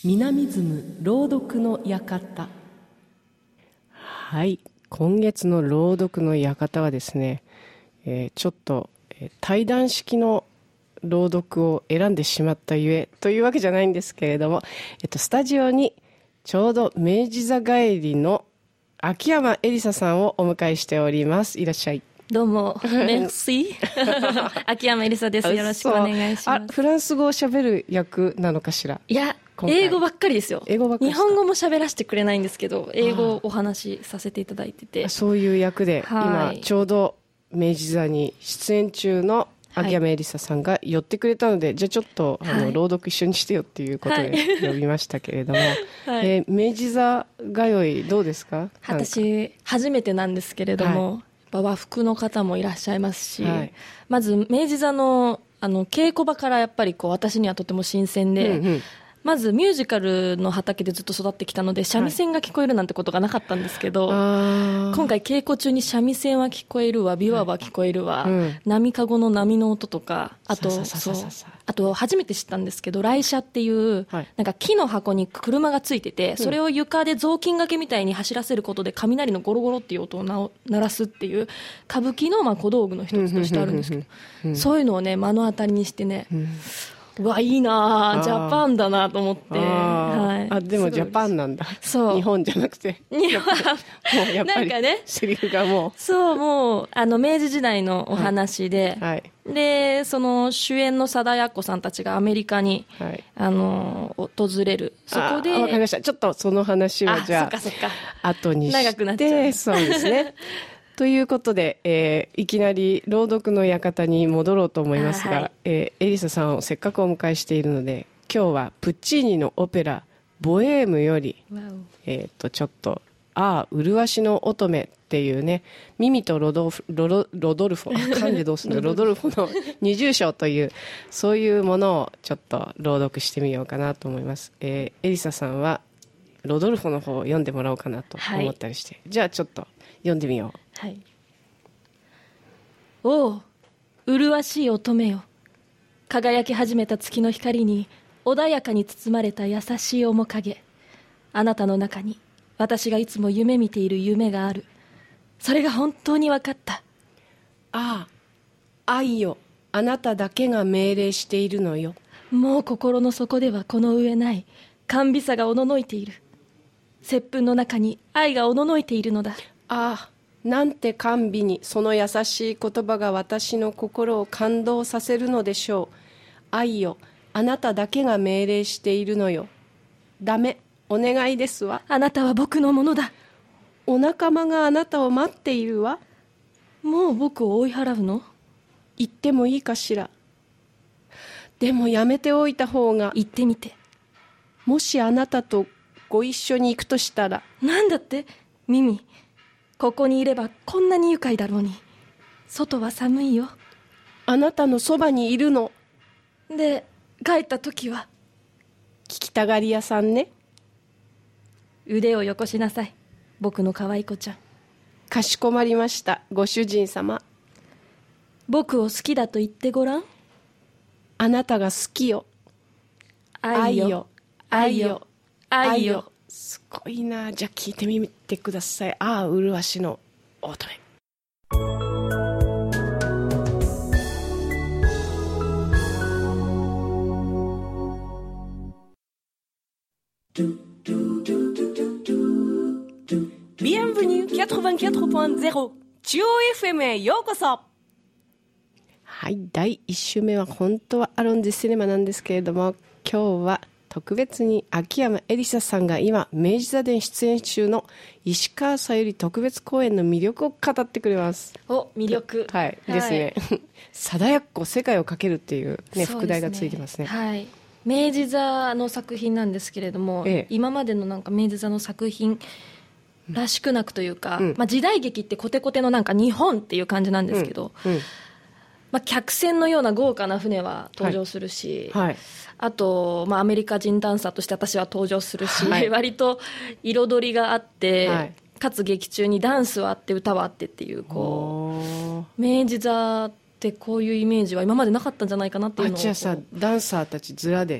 南ズ朗読の館。 はい、今月の朗読の館はですね、ちょっと対談式の朗読を選んでしまったゆえというわけじゃないんですけれども、スタジオにちょうど明治座帰りの秋山エリサさんをお迎えしております。いらっしゃい。 どうも、メルシー。秋山エリサです。よろしくお願いします。 フランス語を喋る役なのかしら。 いや、英語ばっかりですよ。 英語ばっかり。 日本語も喋らせてくれないんですけど、英語をお話しさせていただいてて。 そういう役で、 はい、 今ちょうど明治座に出演中の秋山エリサさんが寄ってくれたので、じゃあちょっと朗読一緒にしてよっていうことで呼びましたけれども、はい、明治座通いどうですか？ 私初めてなんですけれども、和服の方もいらっしゃいますし、まず明治座の稽古場からやっぱり私にはとても新鮮で、まずミュージカルの畑でずっと育ってきたので三味線が聞こえるなんてことがなかったんですけど、今回稽古中に三味線は聞こえるわ、琵琶は聞こえるわ、波かごの波の音とか、あと初めて知ったんですけど、来車っていう、なんか木の箱に車がついてて、それを床で雑巾掛けみたいに走らせることで雷のゴロゴロっていう音を鳴らすっていう歌舞伎の小道具の一つとしてあるんですけど、そういうのをね目の当たりにしてね、うわいいな、ジャパンだなと思って、 でもジャパンなんだ。 そう、 日本じゃなくて、 日本もうやっぱりセリフがもうもう明治時代のお話で、でその主演の貞奴さんたちがアメリカに、訪れる。そこでわかりました。ちょっとその話はじゃあ後にして、 長くなっちゃう。 そうですね。ということで、いきなり朗読の館に戻ろうと思いますが、エリサさんをせっかくお迎えしているので、今日はプッチーニのオペラボエームより、ちょっと麗しの乙女っていうね、ミミとロドルフォ噛んでどうするのロドルフォの二重唱というそういうものをちょっと朗読してみようかなと思います。エリサさんはロドルフォの方を読んでもらおうかなと思ったりして、じゃあちょっと読んでみよう。 おう、麗しい乙女よ。輝き始めた月の光に穏やかに包まれた優しい面影。あなたの中に私がいつも夢見ている夢がある。それが本当に分かった。 愛よ、あなただけが命令しているのよ。 もう心の底ではこの上ない甘美さがおののいている。接吻の中に愛がおののいているのだ。 なんて甘美にその優しい言葉が私の心を感動させるのでしょう。愛よ、あなただけが命令しているのよ。ダメ、お願いですわ。 あなたは僕のものだ。 お仲間があなたを待っているわ。 もう僕を追い払うの？ 言ってもいいかしら。でもやめておいた方が。 言ってみて。 もしあなたとご一緒に行くとしたら。 なんだって？ミミ、ここにいればこんなに愉快だろうに。外は寒いよ。 あなたのそばにいるの。 で、帰った時は？ 聞きたがり屋さんね。 腕をよこしなさい、僕の可愛い子ちゃん。 かしこまりました、ご主人様。 僕を好きだと言ってごらん。 あなたが好きよ。 愛よ、愛よ、愛よ。 すごいな。じゃあ聞いてみてください。麗しの乙女。 Bienvenue 84.0 中央 FM へようこそ。 はい、第1週目は本当はアロン・デ・シネマなんですけれども、今日は特別に秋山エリサさんが今明治座で出演中の石川さゆり特別公演の魅力を語ってくれます。 魅力、 ですね。貞奴世界をかけるっていうね、副題がついてますね。 明治座の作品なんですけれども、今までのなんか明治座の作品らしくなくというか、時代劇ってコテコテのなんか日本っていう感じなんですけど、客船のような豪華な船は登場するし、あと、アメリカ人ダンサーとして私は登場するし、割と彩りがあって、かつ劇中にダンスはあって歌はあってっていう、明治座ってこういうイメージは今までなかったんじゃないかなっていうのを。 じゃあさ、ダンサーたち面で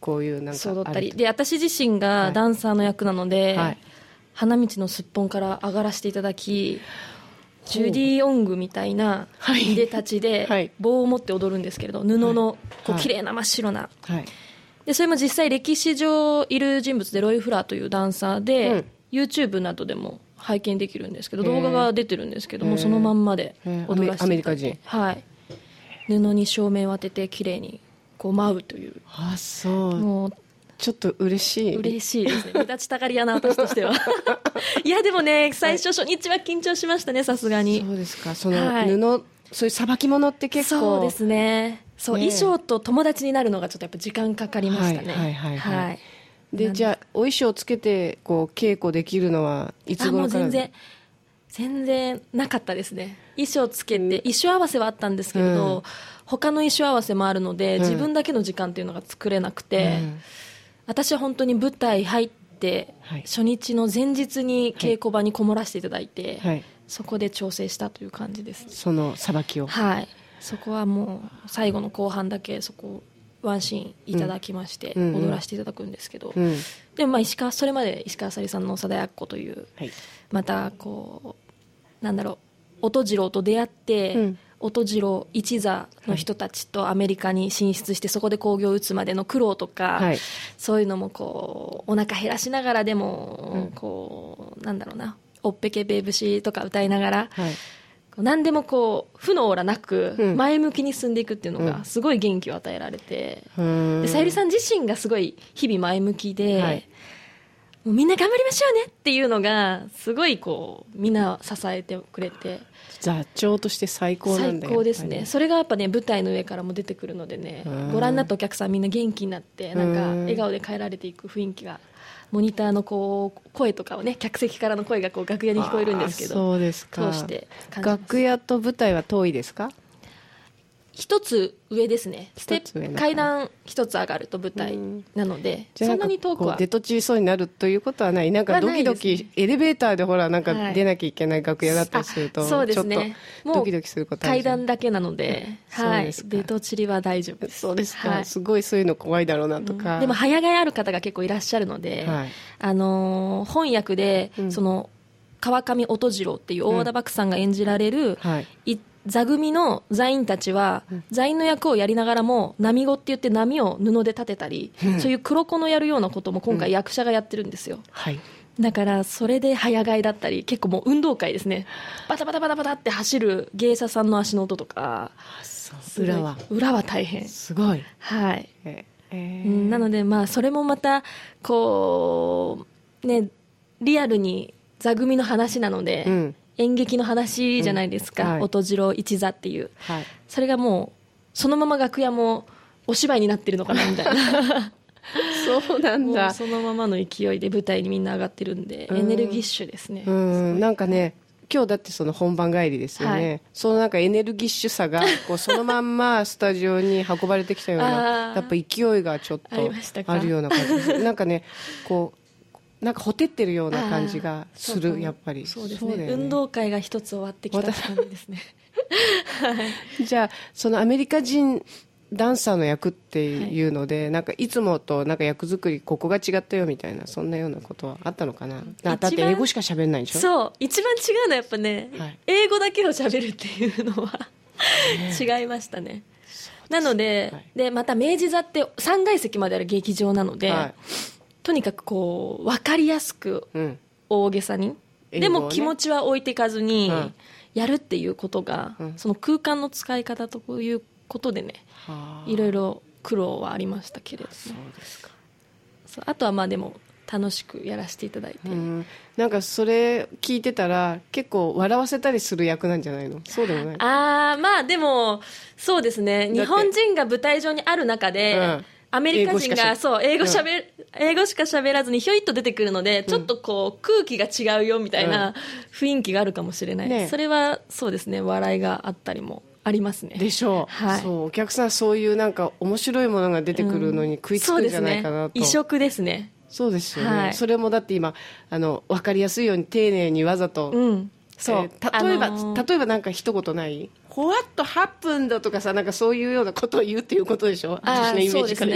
こういうなんかそうだったりあるで、私自身がダンサーの役なので、 はい花道のすっぽんから上がらせていただき、ジュディ・オングみたいなはいいでたちではい棒を持って踊るんですけれど、布のこうはい綺麗な真っ白な、 はいでそれも実際歴史上いる人物でロイ・フラーというダンサーで、 うん YouTube などでも拝見できるんですけど、 へー動画が出てるんですけども、 へーそのまんまで踊らせアメリカていただいて、 人。 はい、布に照明を当てて綺麗にこう舞うという、 あ、そうもうちょっと嬉しい。 嬉しいですね。目立ちたがり屋な私としては。いや、でもね、最初初日は緊張しましたね、さすがに。 そうですか。そのはい布、そういうさばき物って結構そうですね。そう、 ね衣装と友達になるのがちょっとやっぱ時間かかりましたね。 はいはいはいはいで、じゃあお衣装つけてこう稽古できるのはいつも頃から？ う全然なかったですね。衣装つけて、衣装合わせはあったんですけれど、他の衣装合わせもあるので、自分だけの時間っていうのが作れなくて、私は本当に舞台入ってはい初日の前日に稽古場にこもらせていただいて、 はいそこで調整したという感じです。 そのさばきを。 はい、そこはもう最後の後半だけそこワンシーンいただきましてうん踊らせていただくんですけど、 うんでもまあそれまで石川さりさんの長田奴というはいまたこうなんだろう、音次郎と出会って、 うん音次郎一座の人たちとアメリカに進出してそこで興行を打つまでの苦労とか、 はいそういうのもこうお腹減らしながらでも、こうなんだろうな、おっぺけべーぶしとか歌いながら、 はいこう何でもこう負のオーラなくうん前向きに進んでいくっていうのうんがすごい元気を与えられて、 うーんでさゆりさん自身がすごい日々前向きで、 はいもうみんな頑張りましょうねっていうのがすごいこうみんな支えてくれて座長として最高なんだよ。 最高ですね。 やっぱりそれがやっぱね舞台の上からも出てくるのでね、ご覧になったお客さんみんな元気になってなんか笑顔で帰られていく雰囲気が、モニターのこう声とかをね、客席からの声がこう楽屋に聞こえるんですけあーど、 そうですか。 通して感じます。 楽屋と舞台は遠いですか？ 一つ上ですね。ステ一つ上の階段一つ上がると舞台なので、そんなに遠くはこう出とちそうになるということはない。なんかドキドはないですキ、エレベーターでほらなんかはい出なきゃいけない楽屋だったりすると、 あそうでちょっとすね。 ドキドキすることある階じゃん段だけなので、はいそうです。か出とちりは大丈夫です。 そうですか、 はいすごいそういうの怖いだろうなとか、 でも早替えある方が結構いらっしゃるので、 はい翻訳で、その川上音次郎っていう大和田漠さんが演じられる、 はい座組の座員たちは、座員の役をやりながらも波子って言って波を布で立てたり、そういう黒子のやるようなことも今回役者がやってるんですよ。 はいだからそれで早替えだったり結構もう運動会ですね、バタバタバタバタって走る芸者さんの足の音とか、 そう裏は大変、 すごい、 はい、 ーなのでまあそれもまたこうねリアルに座組の話なので、 うん演劇の話じゃないですか、 うんはい音次郎一座っていう、 はいそれがもうそのまま楽屋もお芝居になってるのかなみたいなそうなんもうだ。 そのままの勢いで舞台にみんな上がってるんで、エネルギッシュですね。 なんかね今日だってその本番帰りですよね、 はいそのなんかエネルギッシュさがこうそのまんまスタジオに運ばれてきたようなあーやっぱ勢いがちょっとありましたかあるような感じですなんかねこうなんかほてってるような感じがすそうかもるやっぱりそうですねだよ運動会が一つ終わってきた感じですねじゃあそのアメリカ人ダンサーの役っていうので、なんかいつもとなんか役作りここが違ったよみたいなそんなようなことはあったのかな。だって英語しか喋んないでしょ。 そう一番違うのはやっぱね、 はい英語だけを喋るっていうのは違いましたね。なので、 はいでまた明治座って3階席まである劇場なので、 はいとにかくこう分かりやすくうん大げさに、 英語をねでも気持ちは置いていかずにうんやるっていうことが、その空間の使い方ということでね、 はあいろいろ苦労はありましたけれども、 そうですか。 そうあとはまあでも楽しくやらせていただいて、 なんかそれ聞いてたら結構笑わせたりする役なんじゃないの。そうでもない。 ああまあでもそうですね、日本人が舞台上にある中で、 うんアメリカ人が英語しか喋らずにひょいっと出てくるので、ちょっとこう空気が違うよみたいな雰囲気があるかもしれない、 ねそれはそうですね、笑いがあったりもありますね。 でしょう、 はいそうお客さんそういうなんか面白いものが出てくるのに食いつくんじゃないかなと、 異色ですね。 そうですよね、 はいそれもだって今分かりやすいように丁寧にわざと、 そう、 例えばなんか一言ない「What happened?」とかさなんかそういうようなことを言うっていうことでしょ、私のイメージから言うと。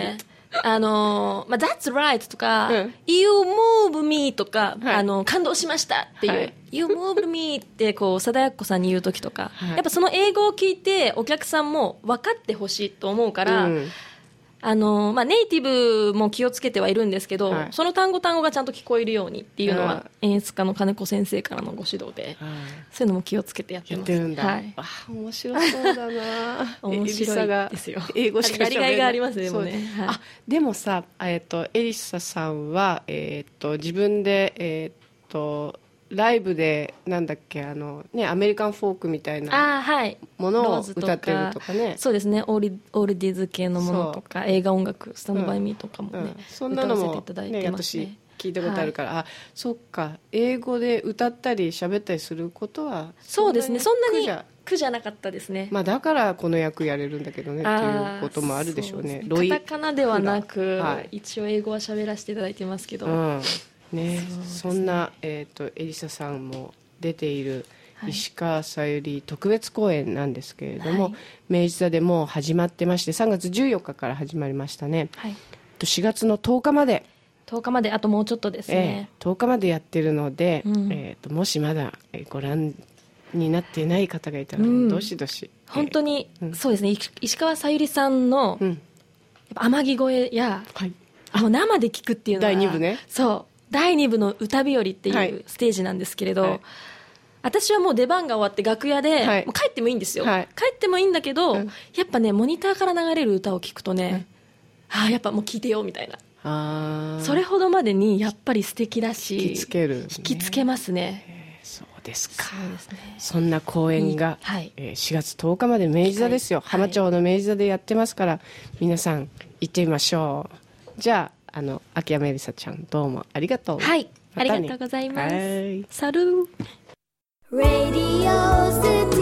That's right とか、 うん、 You move me とか、 はい、 感動しましたっていう、はい、You move me ってこう貞奴さんに言うときとか、 はい、 やっぱその英語を聞いてお客さんも分かってほしいと思うから、ネイティブも気をつけてはいるんですけど、はい、その単語がちゃんと聞こえるようにっていうのは、演出家の金子先生からのご指導で、そういうのも気をつけてやってます。 やってるんだ。はい、面白そうだな。 面白いですよ。 英語しか喋れない。 やりがいがありますね。もうね。 はい、でもさ、エリサさんは、自分で、ライブでなんだっけアメリカンフォークみたいなものを歌ってるとかね、 そうですね、オールディーズ系のものとか映画音楽スタンドバイミーとかもね、 そんなのも、ね、私聞いたことあるから、はい、そっか、英語で歌ったり喋ったりすることはそうですね、そんなに苦じゃなかったですね。 だからこの役やれるんだけどねっていうこともあるでしょうね。 カタカナではなく、はい、一応英語は喋らせていただいてますけど、 ね、そんな、エリサさんも出ている石川さゆり特別公演なんですけれども、はい、明治座でもう始まってまして、3月14日から始まりましたね、はい、4月の10日まであともうちょっとですね、 10日までやってるので、もしまだご覧になっていない方がいたら、どしどし、 本当に、そうですね、石川さゆりさんの、やっぱ天城越えや、はい、もう生で聞くっていうのは第2部ね、 そう第2部の歌日和っていうステージなんですけれど、はい、私はもう出番が終わって楽屋で、はい、もう帰ってもいいんですよ、はい、帰ってもいいんだけど、やっぱねモニターから流れる歌を聞くとね、やっぱもう聴いてよみたいな、それほどまでにやっぱり素敵だし引きつける、 引きつけますね。 そうですか。 そうですね、 そんな公演が、4月10日まで明治座ですよ、浜町の明治座でやってますから、皆さん行ってみましょう。じゃあ秋山エリサちゃん、どうもありがとう。 はい、ありがとうございます。サルー。